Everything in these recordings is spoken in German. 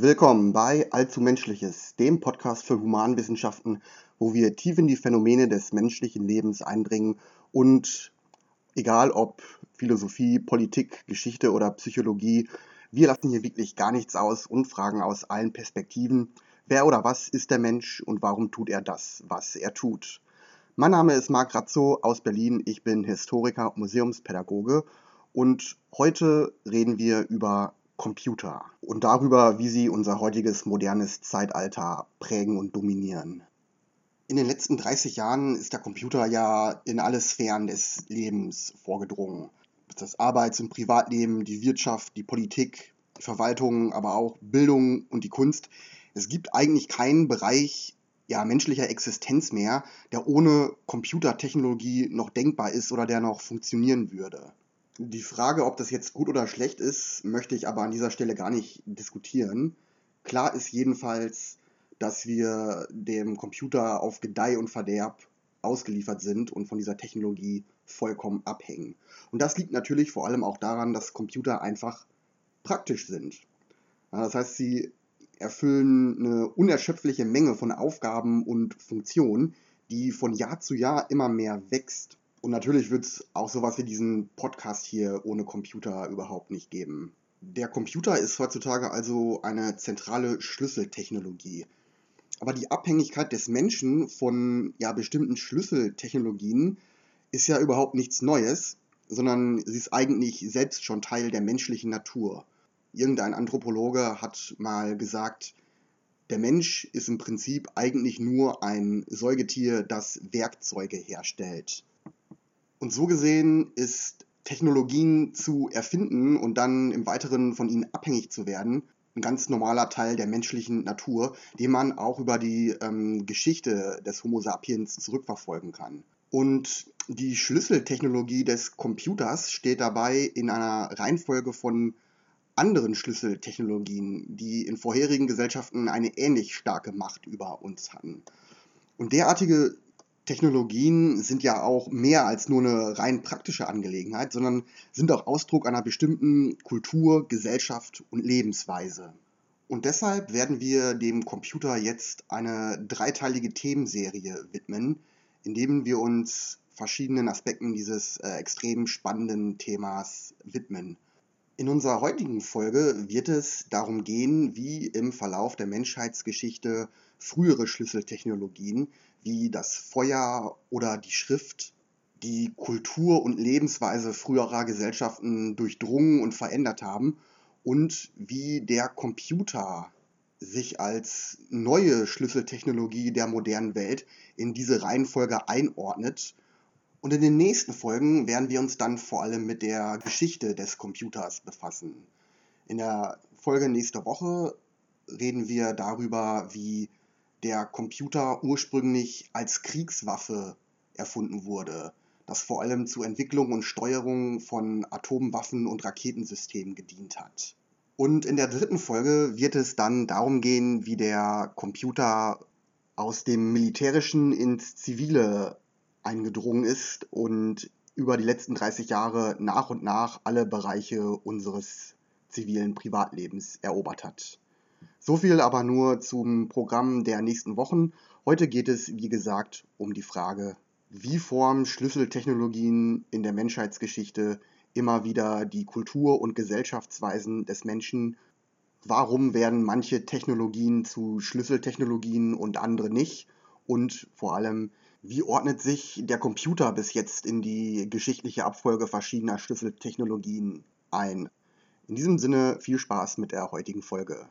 Willkommen bei Allzu Menschliches, dem Podcast für Humanwissenschaften, wo wir tief in die Phänomene des menschlichen Lebens eindringen und egal ob Philosophie, Politik, Geschichte oder Psychologie, wir lassen hier wirklich gar nichts aus und fragen aus allen Perspektiven, wer oder was ist der Mensch und warum tut er das, was er tut. Mein Name ist Marc Razzo aus Berlin, ich bin Historiker und Museumspädagoge und heute reden wir über Computer und darüber, wie sie unser heutiges modernes Zeitalter prägen und dominieren. In den letzten 30 Jahren ist der Computer ja in alle Sphären des Lebens vorgedrungen. Das Arbeits- und Privatleben, die Wirtschaft, die Politik, die Verwaltung, aber auch Bildung und die Kunst. Es gibt eigentlich keinen Bereich menschlicher Existenz mehr, der ohne Computertechnologie noch denkbar ist oder der noch funktionieren würde. Die Frage, ob das jetzt gut oder schlecht ist, möchte ich aber an dieser Stelle gar nicht diskutieren. Klar ist jedenfalls, dass wir dem Computer auf Gedeih und Verderb ausgeliefert sind und von dieser Technologie vollkommen abhängen. Und das liegt natürlich vor allem auch daran, dass Computer einfach praktisch sind. Ja, das heißt, sie erfüllen eine unerschöpfliche Menge von Aufgaben und Funktionen, die von Jahr zu Jahr immer mehr wächst. Und natürlich wird es auch sowas wie diesen Podcast hier ohne Computer überhaupt nicht geben. Der Computer ist heutzutage also eine zentrale Schlüsseltechnologie. Aber die Abhängigkeit des Menschen von bestimmten Schlüsseltechnologien ist ja überhaupt nichts Neues, sondern sie ist eigentlich selbst schon Teil der menschlichen Natur. Irgendein Anthropologe hat mal gesagt, der Mensch ist im Prinzip eigentlich nur ein Säugetier, das Werkzeuge herstellt. Und so gesehen ist Technologien zu erfinden und dann im Weiteren von ihnen abhängig zu werden, ein ganz normaler Teil der menschlichen Natur, den man auch über die Geschichte des Homo sapiens zurückverfolgen kann. Und die Schlüsseltechnologie des Computers steht dabei in einer Reihenfolge von anderen Schlüsseltechnologien, die in vorherigen Gesellschaften eine ähnlich starke Macht über uns hatten. Und derartige Technologien sind ja auch mehr als nur eine rein praktische Angelegenheit, sondern sind auch Ausdruck einer bestimmten Kultur, Gesellschaft und Lebensweise. Und deshalb werden wir dem Computer jetzt eine dreiteilige Themenserie widmen, indem wir uns verschiedenen Aspekten dieses extrem spannenden Themas widmen. In unserer heutigen Folge wird es darum gehen, wie im Verlauf der Menschheitsgeschichte frühere Schlüsseltechnologien wie das Feuer oder die Schrift die Kultur und Lebensweise früherer Gesellschaften durchdrungen und verändert haben und wie der Computer sich als neue Schlüsseltechnologie der modernen Welt in diese Reihenfolge einordnet. Und in den nächsten Folgen werden wir uns dann vor allem mit der Geschichte des Computers befassen. In der Folge nächste Woche reden wir darüber, wie der Computer ursprünglich als Kriegswaffe erfunden wurde, das vor allem zur Entwicklung und Steuerung von Atomwaffen und Raketensystemen gedient hat. Und in der dritten Folge wird es dann darum gehen, wie der Computer aus dem Militärischen ins Zivile eingedrungen ist und über die letzten 30 Jahre nach und nach alle Bereiche unseres zivilen Privatlebens erobert hat. So viel aber nur zum Programm der nächsten Wochen. Heute geht es, wie gesagt, um die Frage, wie formen Schlüsseltechnologien in der Menschheitsgeschichte immer wieder die Kultur- und Gesellschaftsweisen des Menschen? Warum werden manche Technologien zu Schlüsseltechnologien und andere nicht? Und vor allem, wie ordnet sich der Computer bis jetzt in die geschichtliche Abfolge verschiedener Schlüsseltechnologien ein? In diesem Sinne viel Spaß mit der heutigen Folge.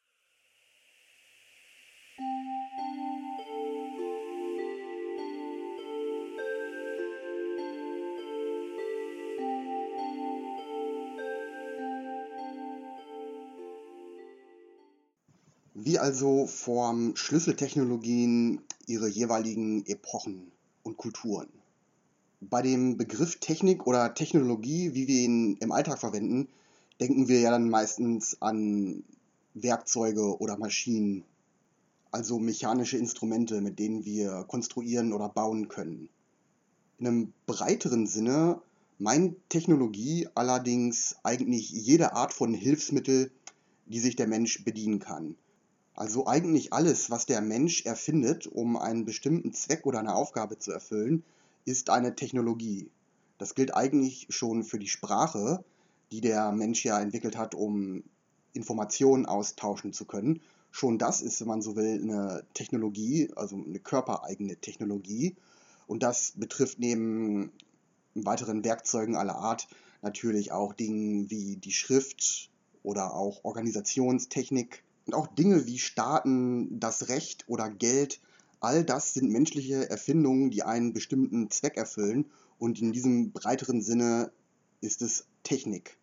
Wie also formen Schlüsseltechnologien ihre jeweiligen Epochen und Kulturen? Bei dem Begriff Technik oder Technologie, wie wir ihn im Alltag verwenden, denken wir ja dann meistens an Werkzeuge oder Maschinen, also mechanische Instrumente, mit denen wir konstruieren oder bauen können. In einem breiteren Sinne meint Technologie allerdings eigentlich jede Art von Hilfsmittel, die sich der Mensch bedienen kann. Also eigentlich alles, was der Mensch erfindet, um einen bestimmten Zweck oder eine Aufgabe zu erfüllen, ist eine Technologie. Das gilt eigentlich schon für die Sprache, die der Mensch ja entwickelt hat, um Informationen austauschen zu können. Schon das ist, wenn man so will, eine Technologie, also eine körpereigene Technologie. Und das betrifft neben weiteren Werkzeugen aller Art natürlich auch Dinge wie die Schrift oder auch Organisationstechnik und auch Dinge wie Staaten, das Recht oder Geld. All das sind menschliche Erfindungen, die einen bestimmten Zweck erfüllen, und in diesem breiteren Sinne ist es Technik.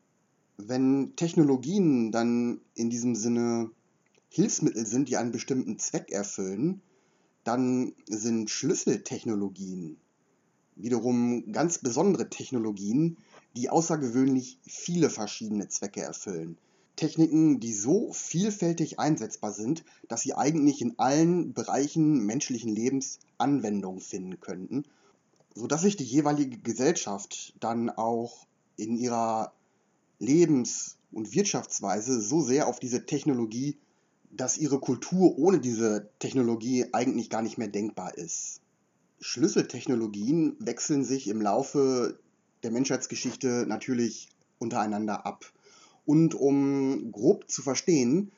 Wenn Technologien dann in diesem Sinne Hilfsmittel sind, die einen bestimmten Zweck erfüllen, dann sind Schlüsseltechnologien wiederum ganz besondere Technologien, die außergewöhnlich viele verschiedene Zwecke erfüllen. Techniken, die so vielfältig einsetzbar sind, dass sie eigentlich in allen Bereichen menschlichen Lebens Anwendung finden könnten, sodass sich die jeweilige Gesellschaft dann auch in ihrer Lebens- und Wirtschaftsweise so sehr auf diese Technologie, dass ihre Kultur ohne diese Technologie eigentlich gar nicht mehr denkbar ist. Schlüsseltechnologien wechseln sich im Laufe der Menschheitsgeschichte natürlich untereinander ab. Und um grob zu verstehen,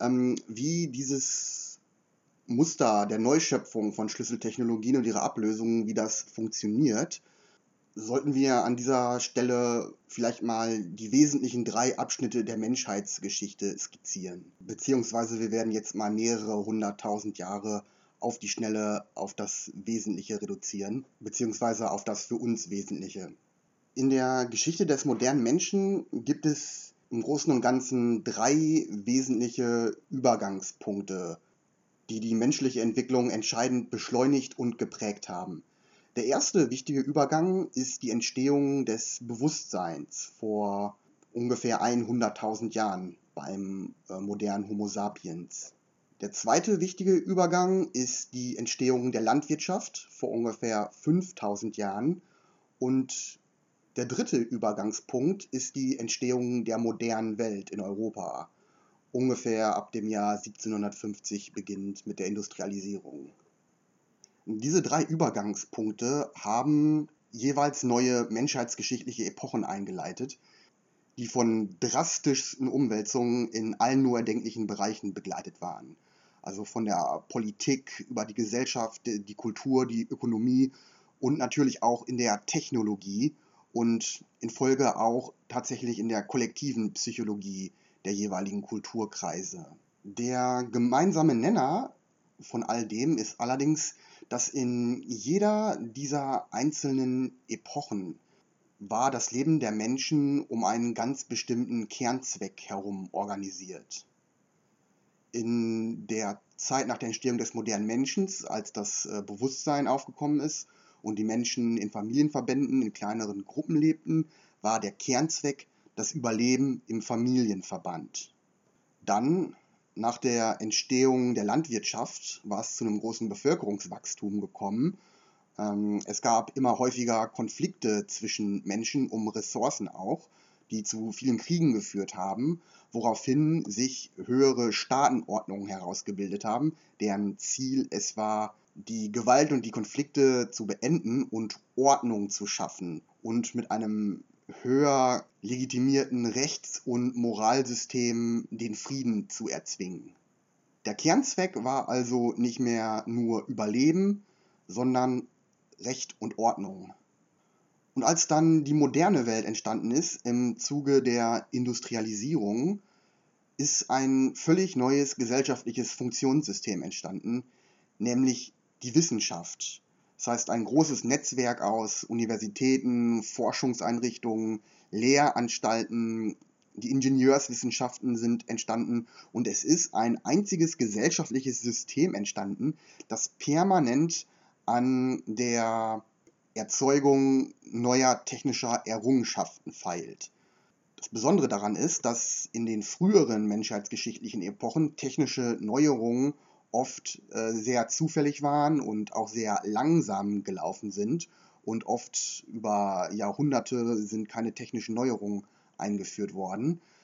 wie dieses Muster der Neuschöpfung von Schlüsseltechnologien und ihre Ablösungen, wie das funktioniert, sollten wir an dieser Stelle vielleicht mal die wesentlichen 3 Abschnitte der Menschheitsgeschichte skizzieren. Beziehungsweise wir werden jetzt mal mehrere hunderttausend Jahre auf die Schnelle auf das Wesentliche reduzieren, beziehungsweise auf das für uns Wesentliche. In der Geschichte des modernen Menschen gibt es im Großen und Ganzen 3 wesentliche Übergangspunkte, die die menschliche Entwicklung entscheidend beschleunigt und geprägt haben. Der erste wichtige Übergang ist die Entstehung des Bewusstseins vor ungefähr 100.000 Jahren beim modernen Homo sapiens. Der zweite wichtige Übergang ist die Entstehung der Landwirtschaft vor ungefähr 5.000 Jahren. Und der dritte Übergangspunkt ist die Entstehung der modernen Welt in Europa, ungefähr ab dem Jahr 1750 beginnt mit der Industrialisierung. Diese 3 Übergangspunkte haben jeweils neue menschheitsgeschichtliche Epochen eingeleitet, die von drastischsten Umwälzungen in allen nur erdenklichen Bereichen begleitet waren. Also von der Politik über die Gesellschaft, die Kultur, die Ökonomie und natürlich auch in der Technologie und in Folge auch tatsächlich in der kollektiven Psychologie der jeweiligen Kulturkreise. Der gemeinsame Nenner von all dem ist allerdings, dass in jeder dieser einzelnen Epochen war das Leben der Menschen um einen ganz bestimmten Kernzweck herum organisiert. In der Zeit nach der Entstehung des modernen Menschen, als das Bewusstsein aufgekommen ist und die Menschen in Familienverbänden, in kleineren Gruppen lebten, war der Kernzweck das Überleben im Familienverband. Dann, nach der Entstehung der Landwirtschaft, war es zu einem großen Bevölkerungswachstum gekommen. Es gab immer häufiger Konflikte zwischen Menschen um Ressourcen auch, die zu vielen Kriegen geführt haben, woraufhin sich höhere Staatenordnungen herausgebildet haben, deren Ziel es war, die Gewalt und die Konflikte zu beenden und Ordnung zu schaffen und mit einem höher legitimierten Rechts- und Moralsystem den Frieden zu erzwingen. Der Kernzweck war also nicht mehr nur Überleben, sondern Recht und Ordnung. Und als dann die moderne Welt entstanden ist, im Zuge der Industrialisierung, ist ein völlig neues gesellschaftliches Funktionssystem entstanden, nämlich die Wissenschaft. Das heißt, ein großes Netzwerk aus Universitäten, Forschungseinrichtungen, Lehranstalten, die Ingenieurswissenschaften sind entstanden und es ist ein einziges gesellschaftliches System entstanden, das permanent an der Erzeugung neuer technischer Errungenschaften feilt. Das Besondere daran ist, dass in den früheren menschheitsgeschichtlichen Epochen technische Neuerungen oft sehr zufällig waren und auch sehr langsam gelaufen sind und oft über Jahrhunderte sind keine technischen Neuerungen eingeführt worden.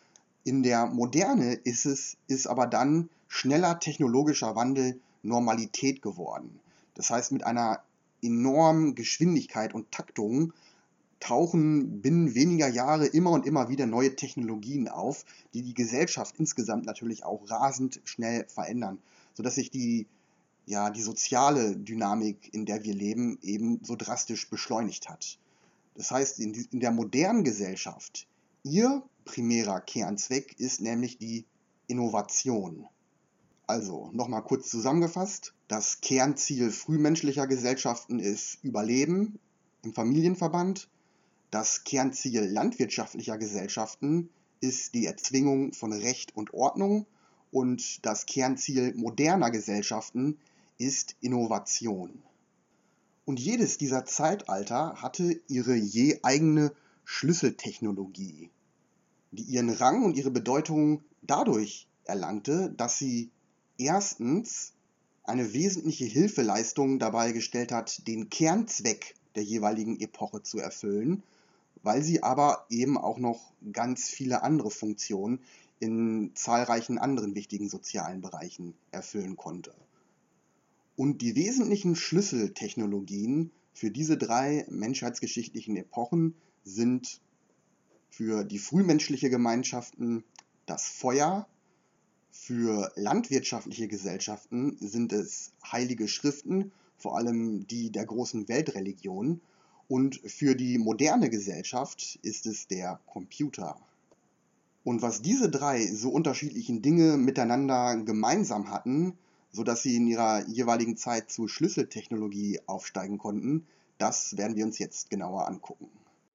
In der Moderne ist aber dann schneller technologischer Wandel Normalität geworden. Das heißt, mit einer enormen Geschwindigkeit und Taktung tauchen binnen weniger Jahre immer und immer wieder neue Technologien auf, die die Gesellschaft insgesamt natürlich auch rasend schnell verändern, sodass sich die soziale Dynamik, in der wir leben, eben so drastisch beschleunigt hat. Das heißt, in der modernen Gesellschaft, ihr primärer Kernzweck ist nämlich die Innovation. Also, nochmal kurz zusammengefasst, das Kernziel frühmenschlicher Gesellschaften ist Überleben im Familienverband. Das Kernziel landwirtschaftlicher Gesellschaften ist die Erzwingung von Recht und Ordnung und das Kernziel moderner Gesellschaften ist Innovation. Und jedes dieser Zeitalter hatte ihre je eigene Schlüsseltechnologie, die ihren Rang und ihre Bedeutung dadurch erlangte, dass sie erstens eine wesentliche Hilfeleistung dabei gestellt hat, den Kernzweck der jeweiligen Epoche zu erfüllen, weil sie aber eben auch noch ganz viele andere Funktionen in zahlreichen anderen wichtigen sozialen Bereichen erfüllen konnte. Und die wesentlichen Schlüsseltechnologien für diese drei menschheitsgeschichtlichen Epochen sind für die frühmenschliche Gemeinschaften das Feuer, für landwirtschaftliche Gesellschaften sind es heilige Schriften, vor allem die der großen Weltreligionen, und für die moderne Gesellschaft ist es der Computer. Und was diese drei so unterschiedlichen Dinge miteinander gemeinsam hatten, sodass sie in ihrer jeweiligen Zeit zur Schlüsseltechnologie aufsteigen konnten, das werden wir uns jetzt genauer angucken.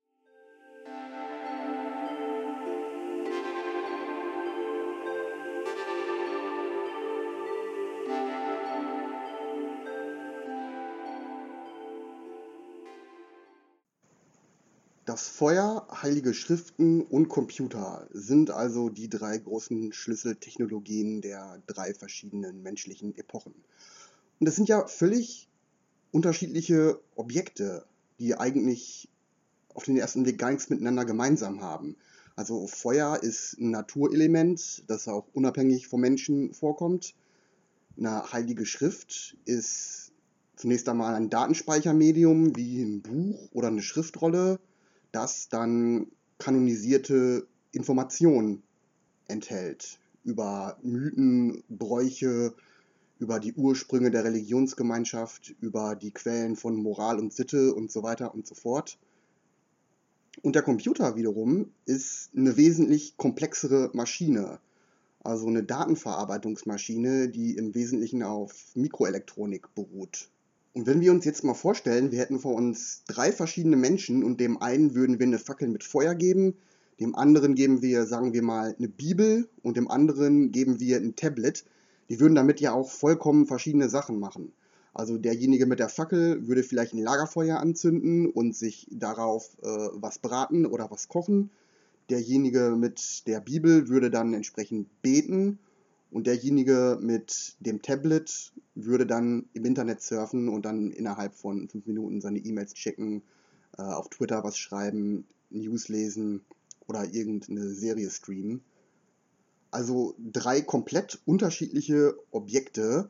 Das Feuer, heilige Schriften und Computer sind also die drei großen Schlüsseltechnologien der drei verschiedenen menschlichen Epochen. Und das sind ja völlig unterschiedliche Objekte, die eigentlich auf den ersten Blick gar nichts miteinander gemeinsam haben. Also Feuer ist ein Naturelement, das auch unabhängig vom Menschen vorkommt. Eine heilige Schrift ist zunächst einmal ein Datenspeichermedium wie ein Buch oder eine Schriftrolle, das dann kanonisierte Informationen enthält über Mythen, Bräuche, über die Ursprünge der Religionsgemeinschaft, über die Quellen von Moral und Sitte und so weiter und so fort. Und der Computer wiederum ist eine wesentlich komplexere Maschine, also eine Datenverarbeitungsmaschine, die im Wesentlichen auf Mikroelektronik beruht. Und wenn wir uns jetzt mal vorstellen, wir hätten vor uns drei verschiedene Menschen und dem einen würden wir eine Fackel mit Feuer geben, dem anderen geben wir, sagen wir mal, eine Bibel und dem anderen geben wir ein Tablet. Die würden damit ja auch vollkommen verschiedene Sachen machen. Also derjenige mit der Fackel würde vielleicht ein Lagerfeuer anzünden und sich darauf was braten oder was kochen. Derjenige mit der Bibel würde dann entsprechend beten und derjenige mit dem Tablet würde dann im Internet surfen und dann innerhalb von 5 Minuten seine E-Mails checken, auf Twitter was schreiben, News lesen oder irgendeine Serie streamen. Also drei komplett unterschiedliche Objekte.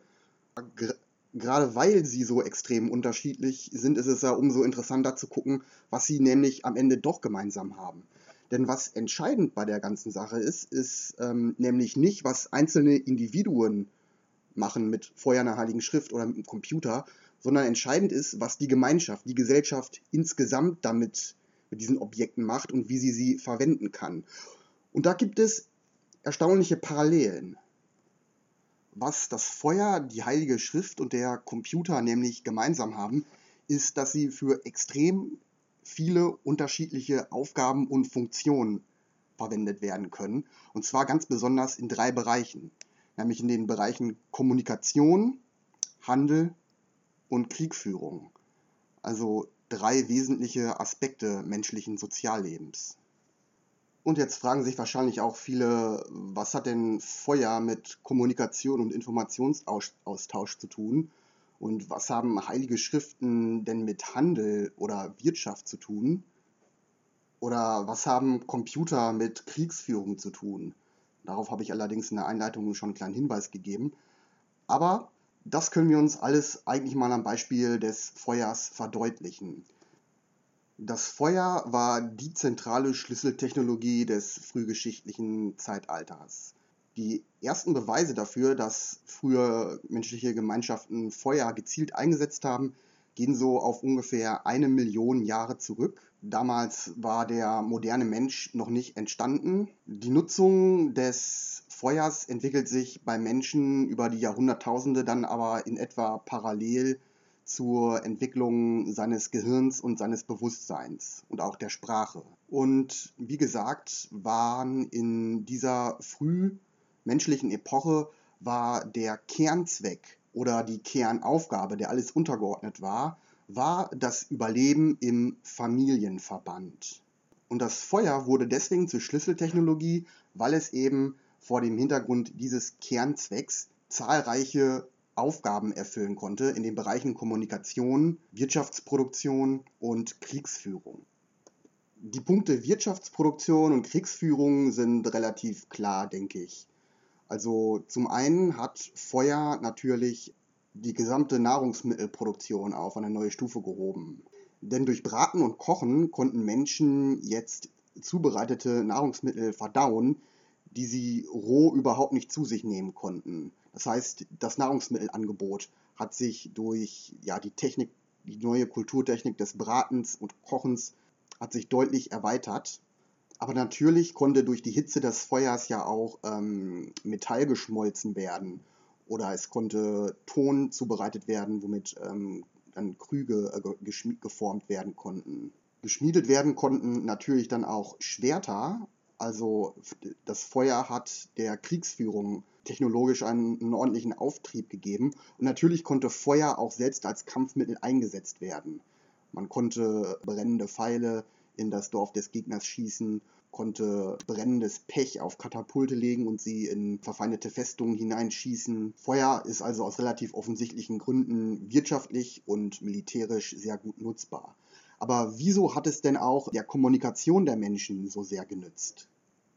Gerade weil sie so extrem unterschiedlich sind, ist es ja umso interessanter zu gucken, was sie nämlich am Ende doch gemeinsam haben. Denn was entscheidend bei der ganzen Sache ist nämlich nicht, was einzelne Individuen machen mit Feuer einer heiligen Schrift oder mit dem Computer, sondern entscheidend ist, was die Gemeinschaft, die Gesellschaft insgesamt damit mit diesen Objekten macht und wie sie verwenden kann. Und da gibt es erstaunliche Parallelen. Was das Feuer, die heilige Schrift und der Computer nämlich gemeinsam haben, ist, dass sie für extrem viele unterschiedliche Aufgaben und Funktionen verwendet werden können. Und zwar ganz besonders in drei Bereichen, nämlich in den Bereichen Kommunikation, Handel und Kriegführung. Also drei wesentliche Aspekte menschlichen Soziallebens. Und jetzt fragen sich wahrscheinlich auch viele, was hat denn Feuer mit Kommunikation und Informationsaustausch zu tun? Und was haben heilige Schriften denn mit Handel oder Wirtschaft zu tun? Oder was haben Computer mit Kriegsführung zu tun? Darauf habe ich allerdings in der Einleitung schon einen kleinen Hinweis gegeben. Aber das können wir uns alles eigentlich mal am Beispiel des Feuers verdeutlichen. Das Feuer war die zentrale Schlüsseltechnologie des frühgeschichtlichen Zeitalters. Die ersten Beweise dafür, dass früher menschliche Gemeinschaften Feuer gezielt eingesetzt haben, gehen so auf ungefähr 1 Million Jahre zurück. Damals war der moderne Mensch noch nicht entstanden. Die Nutzung des Feuers entwickelt sich bei Menschen über die Jahrhunderttausende dann aber in etwa parallel zur Entwicklung seines Gehirns und seines Bewusstseins und auch der Sprache. Und wie gesagt, waren in dieser frühmenschlichen Epoche war der Kernzweck oder die Kernaufgabe, der alles untergeordnet war das Überleben im Familienverband. Und das Feuer wurde deswegen zur Schlüsseltechnologie, weil es eben vor dem Hintergrund dieses Kernzwecks zahlreiche Aufgaben erfüllen konnte in den Bereichen Kommunikation, Wirtschaftsproduktion und Kriegsführung. Die Punkte Wirtschaftsproduktion und Kriegsführung sind relativ klar, denke ich. Also zum einen hat Feuer natürlich die gesamte Nahrungsmittelproduktion auf eine neue Stufe gehoben. Denn durch Braten und Kochen konnten Menschen jetzt zubereitete Nahrungsmittel verdauen, die sie roh überhaupt nicht zu sich nehmen konnten. Das heißt, das Nahrungsmittelangebot hat sich durch die neue Kulturtechnik des Bratens und Kochens hat sich deutlich erweitert. Aber natürlich konnte durch die Hitze des Feuers ja auch Metall geschmolzen werden oder es konnte Ton zubereitet werden, womit dann Krüge geformt werden konnten. Geschmiedet werden konnten natürlich dann auch Schwerter. Also das Feuer hat der Kriegsführung technologisch einen ordentlichen Auftrieb gegeben. Und natürlich konnte Feuer auch selbst als Kampfmittel eingesetzt werden. Man konnte brennende Pfeile in das Dorf des Gegners schießen, konnte brennendes Pech auf Katapulte legen und sie in verfeindete Festungen hineinschießen. Feuer ist also aus relativ offensichtlichen Gründen wirtschaftlich und militärisch sehr gut nutzbar. Aber wieso hat es denn auch der Kommunikation der Menschen so sehr genützt?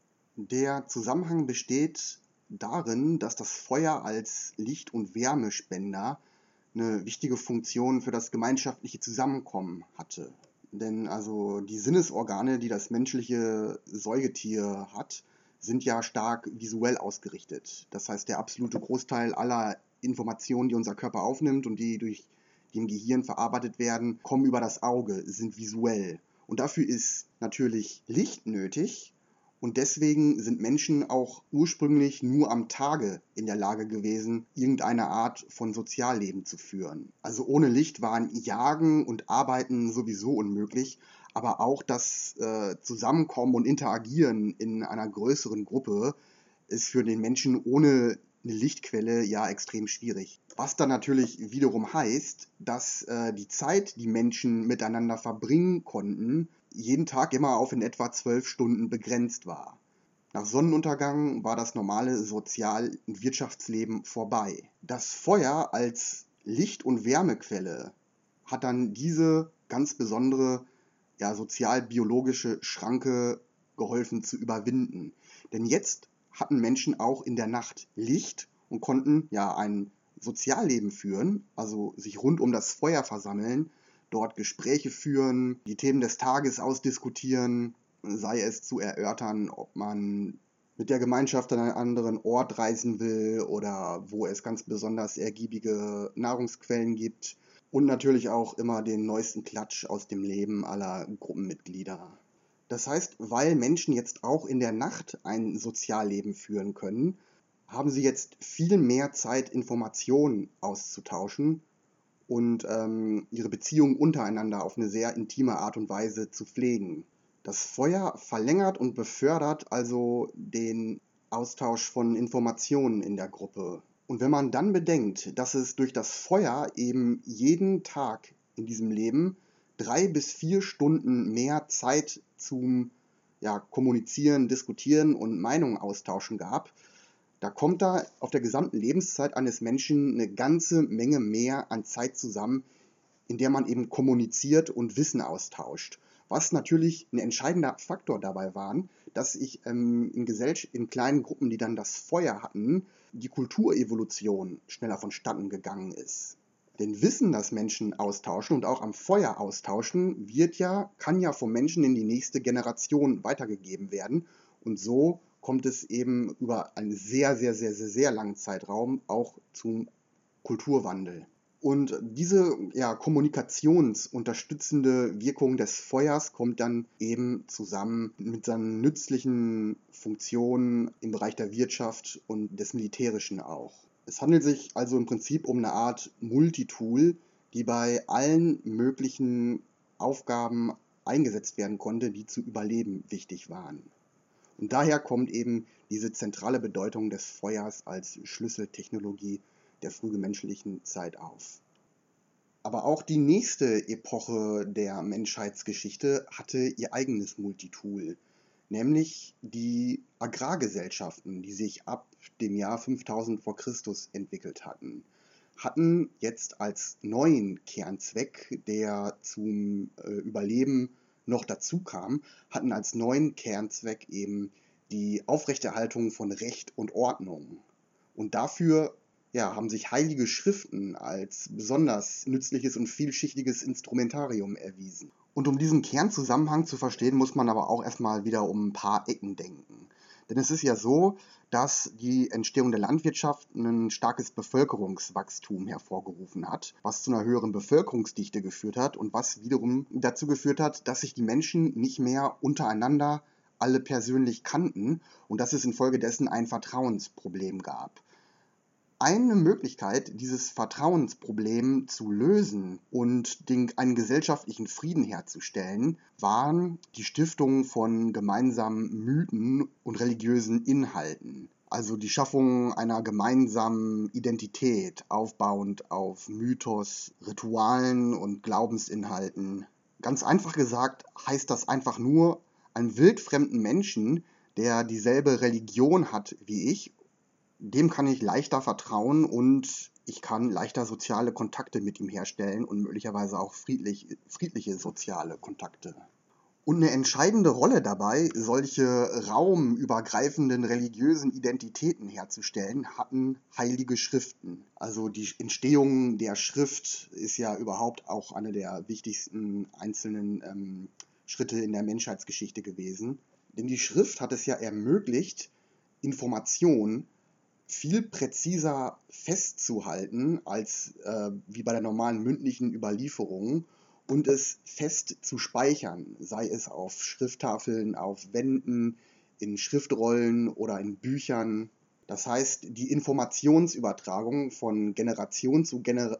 Der Zusammenhang besteht darin, dass das Feuer als Licht- und Wärmespender eine wichtige Funktion für das gemeinschaftliche Zusammenkommen hatte. Denn also die Sinnesorgane, die das menschliche Säugetier hat, sind ja stark visuell ausgerichtet. Das heißt, der absolute Großteil aller Informationen, die unser Körper aufnimmt und die im Gehirn verarbeitet werden, kommen über das Auge, sind visuell. Und dafür ist natürlich Licht nötig. Und deswegen sind Menschen auch ursprünglich nur am Tage in der Lage gewesen, irgendeine Art von Sozialleben zu führen. Also ohne Licht waren Jagen und Arbeiten sowieso unmöglich, aber auch das Zusammenkommen und Interagieren in einer größeren Gruppe ist für den Menschen ohne eine Lichtquelle ja extrem schwierig. Was dann natürlich wiederum heißt, dass die Zeit, die Menschen miteinander verbringen konnten, jeden Tag immer auf in etwa 12 Stunden begrenzt war. Nach Sonnenuntergang war das normale Sozial- und Wirtschaftsleben vorbei. Das Feuer als Licht- und Wärmequelle hat dann diese ganz besondere sozial-biologische Schranke geholfen zu überwinden. Denn jetzt hatten Menschen auch in der Nacht Licht und konnten ein Sozialleben führen, also sich rund um das Feuer versammeln, dort Gespräche führen, die Themen des Tages ausdiskutieren, sei es zu erörtern, ob man mit der Gemeinschaft an einen anderen Ort reisen will oder wo es ganz besonders ergiebige Nahrungsquellen gibt und natürlich auch immer den neuesten Klatsch aus dem Leben aller Gruppenmitglieder. Das heißt, weil Menschen jetzt auch in der Nacht ein Sozialleben führen können, haben sie jetzt viel mehr Zeit, Informationen auszutauschen und ihre Beziehungen untereinander auf eine sehr intime Art und Weise zu pflegen. Das Feuer verlängert und befördert also den Austausch von Informationen in der Gruppe. Und wenn man dann bedenkt, dass es durch das Feuer eben jeden Tag in diesem Leben 3 bis 4 Stunden mehr Zeit zum Kommunizieren, Diskutieren und Meinungen austauschen gab, da kommt da auf der gesamten Lebenszeit eines Menschen eine ganze Menge mehr an Zeit zusammen, in der man eben kommuniziert und Wissen austauscht. Was natürlich ein entscheidender Faktor dabei war, dass sich in kleinen Gruppen, die dann das Feuer hatten, die Kulturevolution schneller vonstatten gegangen ist. Denn Wissen, das Menschen austauschen und auch am Feuer austauschen, kann ja vom Menschen in die nächste Generation weitergegeben werden. Und so kommt es eben über einen sehr, sehr, sehr, sehr, sehr langen Zeitraum auch zum Kulturwandel. Und diese kommunikationsunterstützende Wirkung des Feuers kommt dann eben zusammen mit seinen nützlichen Funktionen im Bereich der Wirtschaft und des Militärischen auch. Es handelt sich also im Prinzip um eine Art Multitool, die bei allen möglichen Aufgaben eingesetzt werden konnte, die zu überleben wichtig waren. Und daher kommt eben diese zentrale Bedeutung des Feuers als Schlüsseltechnologie der frühmenschlichen Zeit auf. Aber auch die nächste Epoche der Menschheitsgeschichte hatte ihr eigenes Multitool, nämlich die Agrargesellschaften, die sich ab dem Jahr 5000 vor Christus entwickelt hatten jetzt als neuen Kernzweck, der zum Überleben noch dazu kam, hatten als neuen Kernzweck eben die Aufrechterhaltung von Recht und Ordnung. Und dafür haben sich heilige Schriften als besonders nützliches und vielschichtiges Instrumentarium erwiesen. Und um diesen Kernzusammenhang zu verstehen, muss man aber auch erstmal wieder um ein paar Ecken denken. Denn es ist ja so, dass die Entstehung der Landwirtschaft ein starkes Bevölkerungswachstum hervorgerufen hat, was zu einer höheren Bevölkerungsdichte geführt hat und was wiederum dazu geführt hat, dass sich die Menschen nicht mehr untereinander alle persönlich kannten und dass es infolgedessen ein Vertrauensproblem gab. Eine Möglichkeit, dieses Vertrauensproblem zu lösen und einen gesellschaftlichen Frieden herzustellen, waren die Stiftung von gemeinsamen Mythen und religiösen Inhalten. Also die Schaffung einer gemeinsamen Identität, aufbauend auf Mythos, Ritualen und Glaubensinhalten. Ganz einfach gesagt heißt das einfach nur, einen wildfremden Menschen, der dieselbe Religion hat wie ich, dem kann ich leichter vertrauen und ich kann leichter soziale Kontakte mit ihm herstellen und möglicherweise auch friedliche soziale Kontakte. Und eine entscheidende Rolle dabei, solche raumübergreifenden religiösen Identitäten herzustellen, hatten heilige Schriften. Also die Entstehung der Schrift ist ja überhaupt auch eine der wichtigsten einzelnen Schritte in der Menschheitsgeschichte gewesen. Denn die Schrift hat es ja ermöglicht, Informationen viel präziser festzuhalten als wie bei der normalen mündlichen Überlieferung und es fest zu speichern, sei es auf Schrifttafeln, auf Wänden, in Schriftrollen oder in Büchern. Das heißt, die Informationsübertragung von Generation zu Generation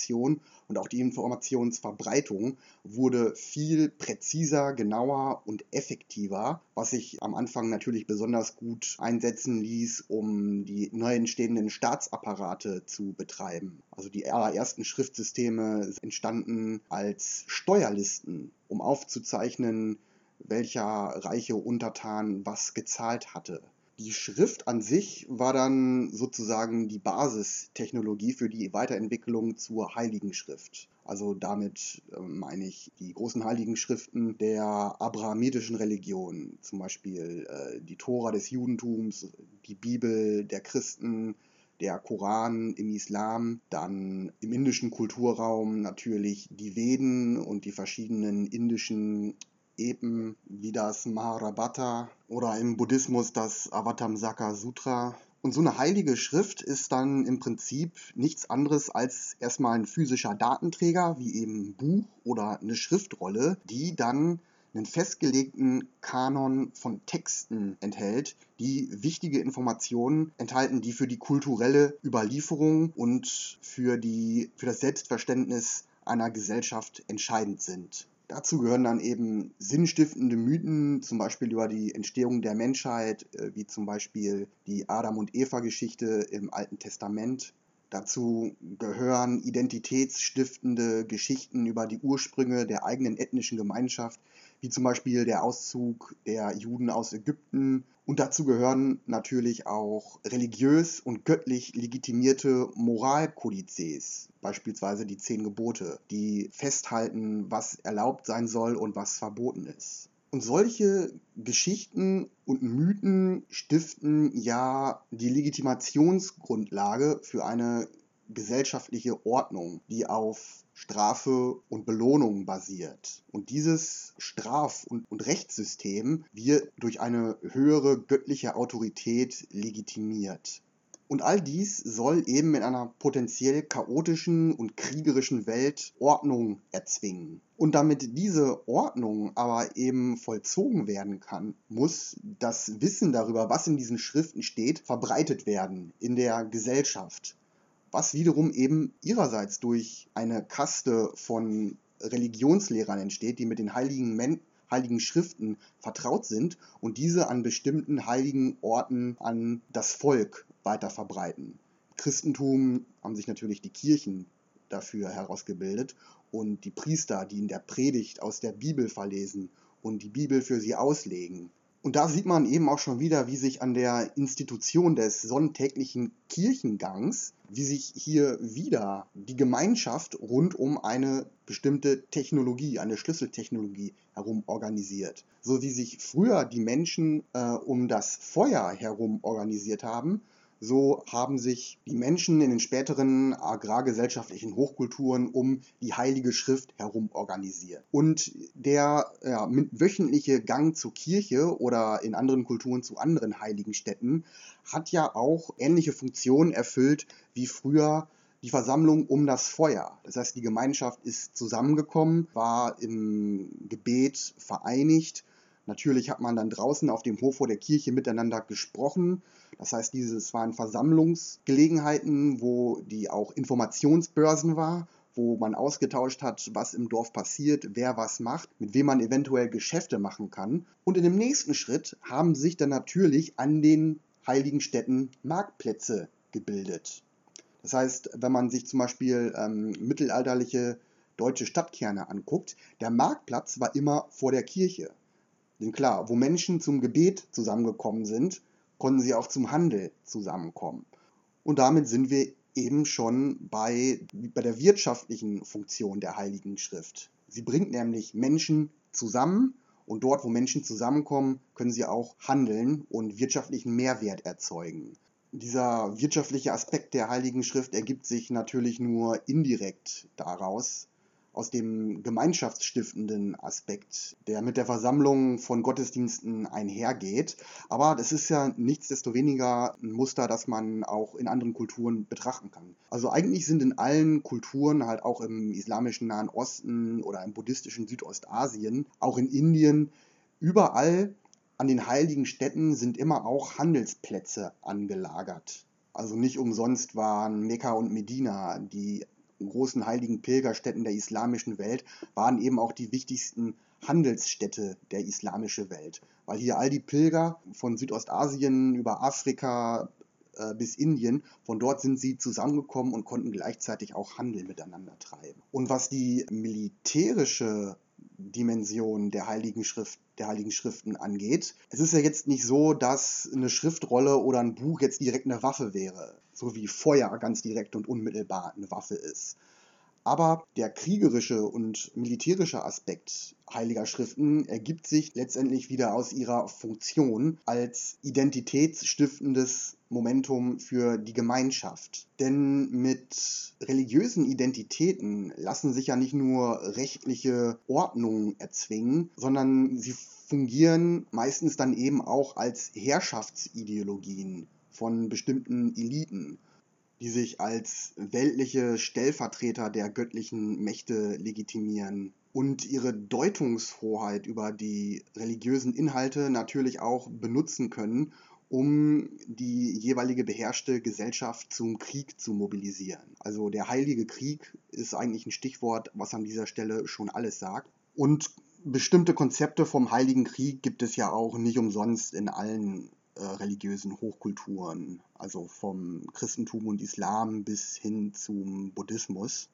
und auch die Informationsverbreitung wurde viel präziser, genauer und effektiver, was sich am Anfang natürlich besonders gut einsetzen ließ, um die neu entstehenden Staatsapparate zu betreiben. Also die allerersten Schriftsysteme entstanden als Steuerlisten, um aufzuzeichnen, welcher reiche Untertan was gezahlt hatte. Die Schrift an sich war dann sozusagen die Basistechnologie für die Weiterentwicklung zur Heiligen Schrift. Also damit meine ich die großen Heiligen Schriften der abrahamitischen Religion, zum Beispiel die Tora des Judentums, die Bibel der Christen, der Koran im Islam, dann im indischen Kulturraum natürlich die Veden und die verschiedenen indischen Epen wie das Mahabharata oder im Buddhismus das Avatamsaka Sutra. Und so eine heilige Schrift ist dann im Prinzip nichts anderes als erstmal ein physischer Datenträger, wie eben ein Buch oder eine Schriftrolle, die dann einen festgelegten Kanon von Texten enthält, die wichtige Informationen enthalten, die für die kulturelle Überlieferung und für das Selbstverständnis einer Gesellschaft entscheidend sind. Dazu gehören dann eben sinnstiftende Mythen, zum Beispiel über die Entstehung der Menschheit, wie zum Beispiel die Adam- und Eva-Geschichte im Alten Testament. Dazu gehören identitätsstiftende Geschichten über die Ursprünge der eigenen ethnischen Gemeinschaft, wie zum Beispiel der Auszug der Juden aus Ägypten. Und dazu gehören natürlich auch religiös und göttlich legitimierte Moralkodizes, beispielsweise die 10 Gebote, die festhalten, was erlaubt sein soll und was verboten ist. Und solche Geschichten und Mythen stiften ja die Legitimationsgrundlage für eine gesellschaftliche Ordnung, die auf Strafe und Belohnung basiert. Und dieses Straf- und Rechtssystem wird durch eine höhere göttliche Autorität legitimiert. Und all dies soll eben in einer potenziell chaotischen und kriegerischen Welt Ordnung erzwingen. Und damit diese Ordnung aber eben vollzogen werden kann, muss das Wissen darüber, was in diesen Schriften steht, verbreitet werden in der Gesellschaft. Was wiederum eben ihrerseits durch eine Kaste von Religionslehrern entsteht, die mit den heiligen Schriften vertraut sind und diese an bestimmten heiligen Orten an das Volk weiter verbreiten. Im Christentum haben sich natürlich die Kirchen dafür herausgebildet und die Priester, die in der Predigt aus der Bibel verlesen und die Bibel für sie auslegen. Und da sieht man eben auch schon wieder, wie sich an der Institution des sonntäglichen Kirchengangs, wie sich hier wieder die Gemeinschaft rund um eine bestimmte Technologie, eine Schlüsseltechnologie herum organisiert. So wie sich früher die Menschen um das Feuer herum organisiert haben, so haben sich die Menschen in den späteren agrargesellschaftlichen Hochkulturen um die Heilige Schrift herum organisiert. Und der wöchentliche Gang zur Kirche oder in anderen Kulturen zu anderen heiligen Städten hat ja auch ähnliche Funktionen erfüllt wie früher die Versammlung um das Feuer. Das heißt, die Gemeinschaft ist zusammengekommen, war im Gebet vereinigt. Natürlich hat man dann draußen auf dem Hof vor der Kirche miteinander gesprochen. Das heißt, dieses waren Versammlungsgelegenheiten, wo die auch Informationsbörsen war, wo man ausgetauscht hat, was im Dorf passiert, wer was macht, mit wem man eventuell Geschäfte machen kann. Und in dem nächsten Schritt haben sich dann natürlich an den heiligen Städten Marktplätze gebildet. Das heißt, wenn man sich zum Beispiel mittelalterliche deutsche Stadtkerne anguckt, der Marktplatz war immer vor der Kirche. Denn klar, wo Menschen zum Gebet zusammengekommen sind, konnten sie auch zum Handel zusammenkommen. Und damit sind wir eben schon bei der wirtschaftlichen Funktion der Heiligen Schrift. Sie bringt nämlich Menschen zusammen und dort, wo Menschen zusammenkommen, können sie auch handeln und wirtschaftlichen Mehrwert erzeugen. Dieser wirtschaftliche Aspekt der Heiligen Schrift ergibt sich natürlich nur indirekt daraus, aus dem gemeinschaftsstiftenden Aspekt, der mit der Versammlung von Gottesdiensten einhergeht. Aber das ist ja nichtsdestoweniger ein Muster, das man auch in anderen Kulturen betrachten kann. Also eigentlich sind in allen Kulturen, halt auch im islamischen Nahen Osten oder im buddhistischen Südostasien, auch in Indien, überall an den heiligen Städten sind immer auch Handelsplätze angelagert. Also nicht umsonst waren Mekka und Medina, die großen heiligen Pilgerstätten der islamischen Welt, waren eben auch die wichtigsten Handelsstädte der islamischen Welt. Weil hier all die Pilger von Südostasien über Afrika bis Indien, von dort sind sie zusammengekommen und konnten gleichzeitig auch Handel miteinander treiben. Und was die militärische Dimension der Heiligen Schriften angeht. Es ist ja jetzt nicht so, dass eine Schriftrolle oder ein Buch jetzt direkt eine Waffe wäre, so wie Feuer ganz direkt und unmittelbar eine Waffe ist. Aber der kriegerische und militärische Aspekt heiliger Schriften ergibt sich letztendlich wieder aus ihrer Funktion als identitätsstiftendes Momentum für die Gemeinschaft. Denn mit religiösen Identitäten lassen sich ja nicht nur rechtliche Ordnungen erzwingen, sondern sie fungieren meistens dann eben auch als Herrschaftsideologien von bestimmten Eliten, die sich als weltliche Stellvertreter der göttlichen Mächte legitimieren und ihre Deutungshoheit über die religiösen Inhalte natürlich auch benutzen können, um die jeweilige beherrschte Gesellschaft zum Krieg zu mobilisieren. Also der Heilige Krieg ist eigentlich ein Stichwort, was an dieser Stelle schon alles sagt. Und bestimmte Konzepte vom Heiligen Krieg gibt es ja auch nicht umsonst in allen religiösen Hochkulturen, also vom Christentum und Islam bis hin zum Buddhismus.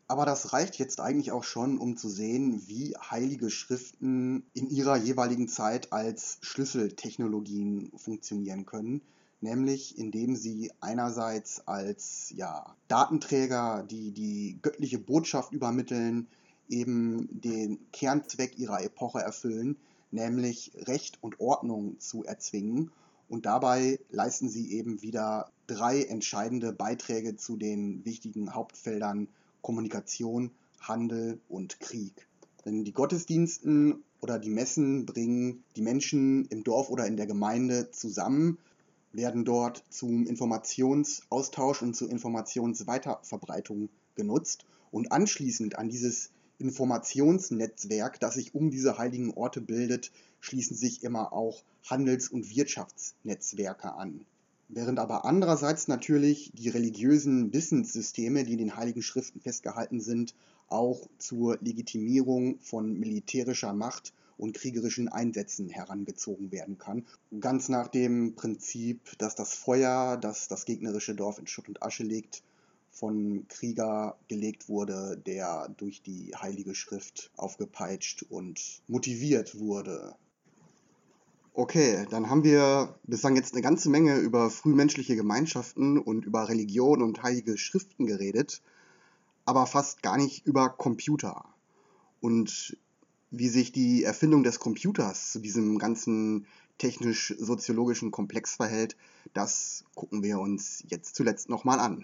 Aber das reicht jetzt eigentlich auch schon, um zu sehen, wie heilige Schriften in ihrer jeweiligen Zeit als Schlüsseltechnologien funktionieren können, nämlich indem sie einerseits als Datenträger, die die göttliche Botschaft übermitteln, eben den Kernzweck ihrer Epoche erfüllen, nämlich Recht und Ordnung zu erzwingen. Und dabei leisten sie eben wieder drei entscheidende Beiträge zu den wichtigen Hauptfeldern Kommunikation, Handel und Krieg. Denn die Gottesdiensten oder die Messen bringen die Menschen im Dorf oder in der Gemeinde zusammen, werden dort zum Informationsaustausch und zur Informationsweiterverbreitung genutzt. Und anschließend an dieses Informationsnetzwerk, das sich um diese heiligen Orte bildet, schließen sich immer auch Handels- und Wirtschaftsnetzwerke an. Während aber andererseits natürlich die religiösen Wissenssysteme, die in den Heiligen Schriften festgehalten sind, auch zur Legitimierung von militärischer Macht und kriegerischen Einsätzen herangezogen werden kann. Ganz nach dem Prinzip, dass das Feuer, das das gegnerische Dorf in Schutt und Asche legt, von Krieger gelegt wurde, der durch die Heilige Schrift aufgepeitscht und motiviert wurde. Okay, dann haben wir bislang jetzt eine ganze Menge über frühmenschliche Gemeinschaften und über Religion und heilige Schriften geredet, aber fast gar nicht über Computer. Und wie sich die Erfindung des Computers zu diesem ganzen technisch-soziologischen Komplex verhält, das gucken wir uns jetzt zuletzt nochmal an.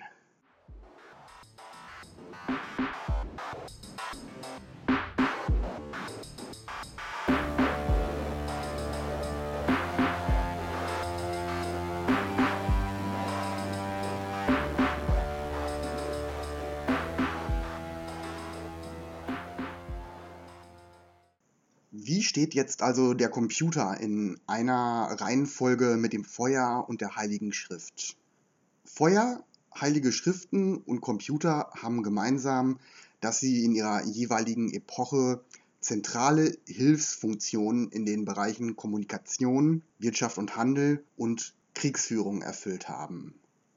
Wie steht jetzt also der Computer in einer Reihenfolge mit dem Feuer und der Heiligen Schrift? Feuer, Heilige Schriften und Computer haben gemeinsam, dass sie in ihrer jeweiligen Epoche zentrale Hilfsfunktionen in den Bereichen Kommunikation, Wirtschaft und Handel und Kriegsführung erfüllt haben.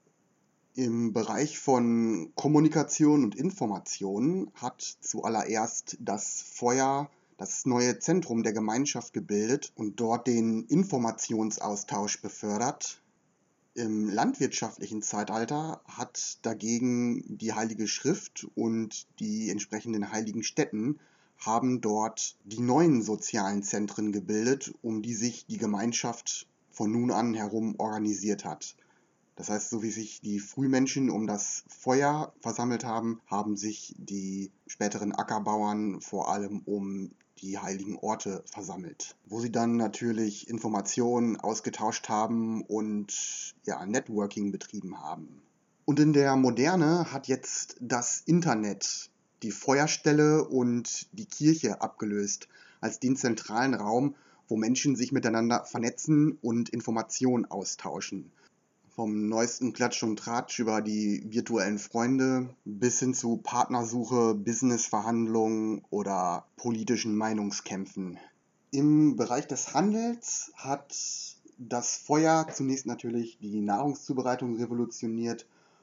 Im Bereich von Kommunikation und Information hat zuallererst das Feuer das neue Zentrum der Gemeinschaft gebildet und dort den Informationsaustausch befördert. Im landwirtschaftlichen Zeitalter hat dagegen die Heilige Schrift und die entsprechenden heiligen Stätten haben dort die neuen sozialen Zentren gebildet, um die sich die Gemeinschaft von nun an herum organisiert hat. Das heißt, so wie sich die Frühmenschen um das Feuer versammelt haben, haben sich die späteren Ackerbauern vor allem um die heiligen Orte versammelt, wo sie dann natürlich Informationen ausgetauscht haben und Networking betrieben haben. Und in der Moderne hat jetzt das Internet die Feuerstelle und die Kirche abgelöst als den zentralen Raum, wo Menschen sich miteinander vernetzen und Informationen austauschen. Vom neuesten Klatsch und Tratsch über die virtuellen Freunde bis hin zu Partnersuche, Businessverhandlungen oder politischen Meinungskämpfen. Im Bereich des Handels hat das Feuer zunächst natürlich die Nahrungszubereitung revolutioniert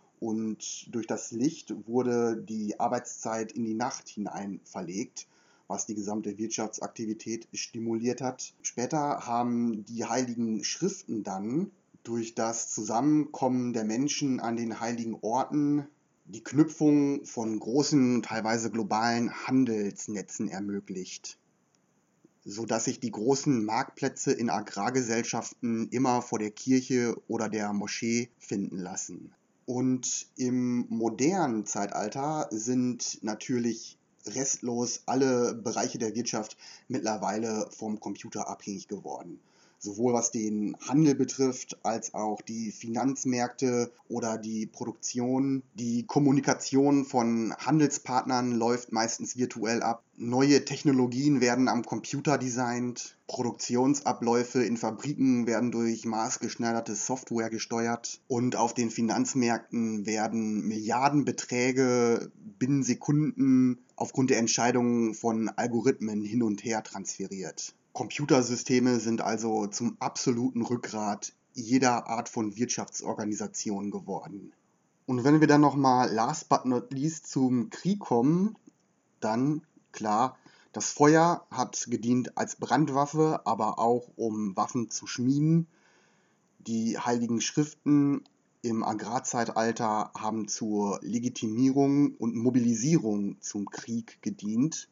und durch das Licht wurde die Arbeitszeit in die Nacht hinein verlegt, was die gesamte Wirtschaftsaktivität stimuliert hat. Später haben die Heiligen Schriften dann durch das Zusammenkommen der Menschen an den heiligen Orten die Knüpfung von großen, teilweise globalen Handelsnetzen ermöglicht, sodass sich die großen Marktplätze in Agrargesellschaften immer vor der Kirche oder der Moschee finden lassen. Und im modernen Zeitalter sind natürlich restlos alle Bereiche der Wirtschaft mittlerweile vom Computer abhängig geworden. Sowohl was den Handel betrifft, als auch die Finanzmärkte oder die Produktion. Die Kommunikation von Handelspartnern läuft meistens virtuell ab. Neue Technologien werden am Computer designt. Produktionsabläufe in Fabriken werden durch maßgeschneiderte Software gesteuert. Und auf den Finanzmärkten werden Milliardenbeträge binnen Sekunden aufgrund der Entscheidungen von Algorithmen hin und her transferiert. Computersysteme sind also zum absoluten Rückgrat jeder Art von Wirtschaftsorganisation geworden. Und wenn wir dann nochmal last but not least zum Krieg kommen, dann klar, das Feuer hat gedient als Brandwaffe, aber auch um Waffen zu schmieden. Die Heiligen Schriften im Agrarzeitalter haben zur Legitimierung und Mobilisierung zum Krieg gedient.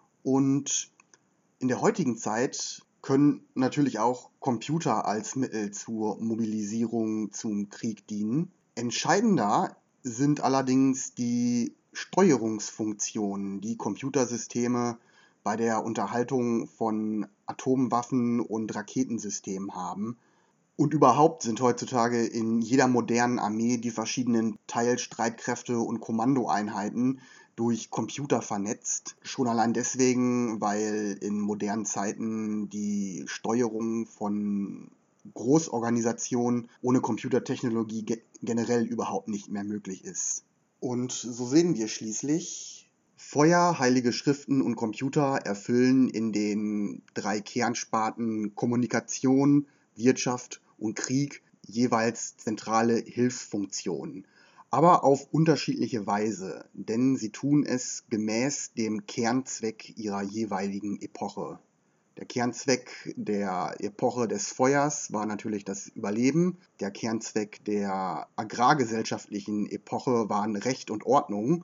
Und in der heutigen Zeit können natürlich auch Computer als Mittel zur Mobilisierung zum Krieg dienen. Entscheidender sind allerdings die Steuerungsfunktionen, die Computersysteme bei der Unterhaltung von Atomwaffen und Raketensystemen haben. Und überhaupt sind heutzutage in jeder modernen Armee die verschiedenen Teilstreitkräfte und Kommandoeinheiten durch Computer vernetzt. Schon allein deswegen, weil in modernen Zeiten die Steuerung von Großorganisationen ohne Computertechnologie generell überhaupt nicht mehr möglich ist. Und so sehen wir schließlich, Feuer, Heilige Schriften und Computer erfüllen in den 3 Kernsparten Kommunikation, Wirtschaft und Krieg jeweils zentrale Hilfsfunktionen, aber auf unterschiedliche Weise, denn sie tun es gemäß dem Kernzweck ihrer jeweiligen Epoche. Der Kernzweck der Epoche des Feuers war natürlich das Überleben. Der Kernzweck der agrargesellschaftlichen Epoche waren Recht und Ordnung.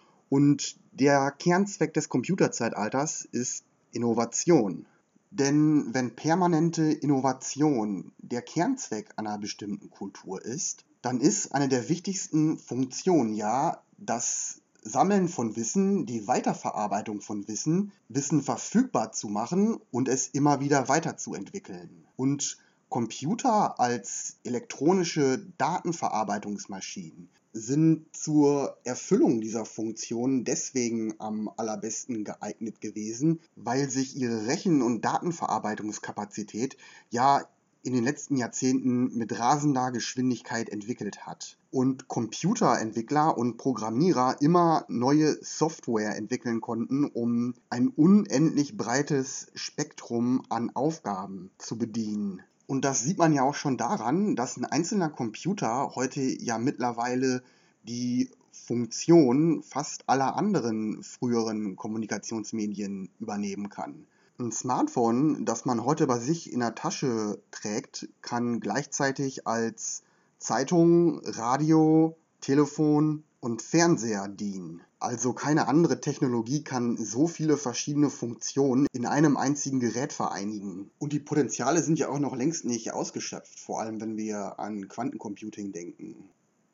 Und der Kernzweck des Computerzeitalters ist Innovation. Denn wenn permanente Innovation der Kernzweck einer bestimmten Kultur ist, dann ist eine der wichtigsten Funktionen ja das Sammeln von Wissen, die Weiterverarbeitung von Wissen, Wissen verfügbar zu machen und es immer wieder weiterzuentwickeln. Und Computer als elektronische Datenverarbeitungsmaschinen sind zur Erfüllung dieser Funktion deswegen am allerbesten geeignet gewesen, weil sich ihre Rechen- und Datenverarbeitungskapazität ja in den letzten Jahrzehnten mit rasender Geschwindigkeit entwickelt hat und Computerentwickler und Programmierer immer neue Software entwickeln konnten, um ein unendlich breites Spektrum an Aufgaben zu bedienen. Und das sieht man ja auch schon daran, dass ein einzelner Computer heute ja mittlerweile die Funktion fast aller anderen früheren Kommunikationsmedien übernehmen kann. Ein Smartphone, das man heute bei sich in der Tasche trägt, kann gleichzeitig als Zeitung, Radio, Telefon und Fernseher dienen. Also keine andere Technologie kann so viele verschiedene Funktionen in einem einzigen Gerät vereinigen. Und die Potenziale sind ja auch noch längst nicht ausgeschöpft, vor allem wenn wir an Quantencomputing denken.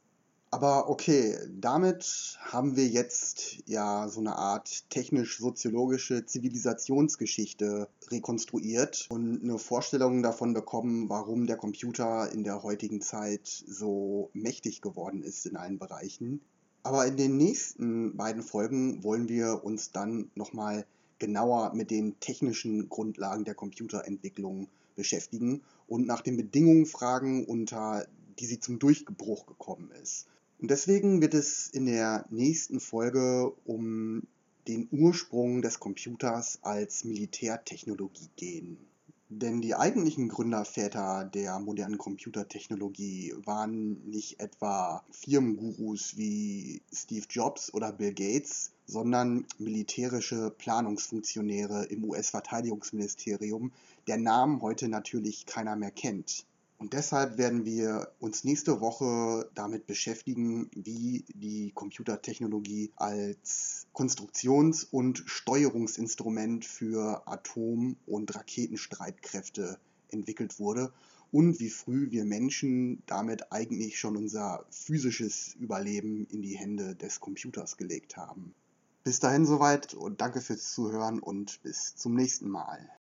Aber okay, damit haben wir jetzt ja so eine Art technisch-soziologische Zivilisationsgeschichte rekonstruiert und eine Vorstellung davon bekommen, warum der Computer in der heutigen Zeit so mächtig geworden ist in allen Bereichen. Aber in den nächsten beiden Folgen wollen wir uns dann nochmal genauer mit den technischen Grundlagen der Computerentwicklung beschäftigen und nach den Bedingungen fragen, unter die sie zum Durchbruch gekommen ist. Und deswegen wird es in der nächsten Folge um den Ursprung des Computers als Militärtechnologie gehen. Denn die eigentlichen Gründerväter der modernen Computertechnologie waren nicht etwa Firmengurus wie Steve Jobs oder Bill Gates, sondern militärische Planungsfunktionäre im US-Verteidigungsministerium, der Namen heute natürlich keiner mehr kennt. Und deshalb werden wir uns nächste Woche damit beschäftigen, wie die Computertechnologie als Konstruktions- und Steuerungsinstrument für Atom- und Raketenstreitkräfte entwickelt wurde und wie früh wir Menschen damit eigentlich schon unser physisches Überleben in die Hände des Computers gelegt haben. Bis dahin soweit und danke fürs Zuhören und bis zum nächsten Mal.